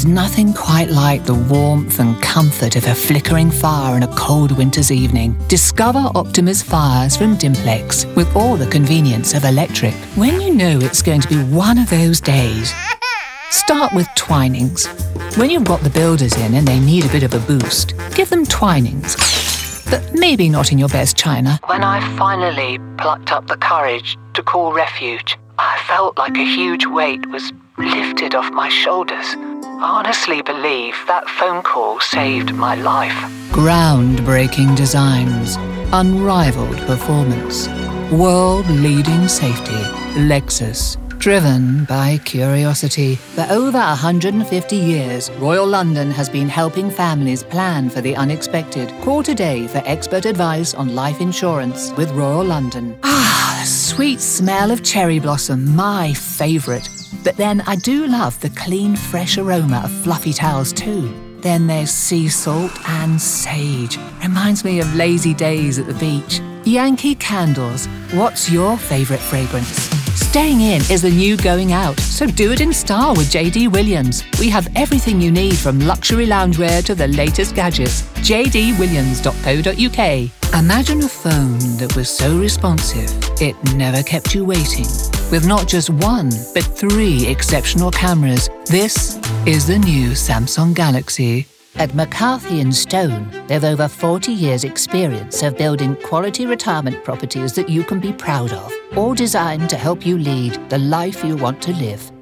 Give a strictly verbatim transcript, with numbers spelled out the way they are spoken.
nothing quite like the warmth and comfort of a flickering fire on a cold winter's evening. Discover Optimus fires from Dimplex with all the convenience of electric. When you know it's going to be one of those days, start with Twinings. When you've got the builders in and they need a bit of a boost, give them Twinings. But maybe not in your best china. When I finally plucked up the courage to call refuge, I felt like a huge weight was lifted off my shoulders. I honestly believe that phone call saved my life. Groundbreaking designs, unrivaled performance, world-leading safety. Lexus. Driven by curiosity. For over one hundred fifty years, Royal London has been helping families plan for the unexpected. Call today for expert advice on life insurance with Royal London. Ah, the sweet smell of cherry blossom, my favourite. But then I do love the clean, fresh aroma of fluffy towels too. Then there's sea salt and sage. Reminds me of lazy days at the beach. Yankee Candles. What's your favourite fragrance? Staying in is the new going out, so do it in style with J D Williams. We have everything you need from luxury loungewear to the latest gadgets. j d williams dot co dot u k. Imagine a phone that was so responsive, it never kept you waiting. With not just one, but three exceptional cameras, this is the new Samsung Galaxy. At McCarthy and Stone, they've over forty years' experience of building quality retirement properties that you can be proud of, all designed to help you lead the life you want to live.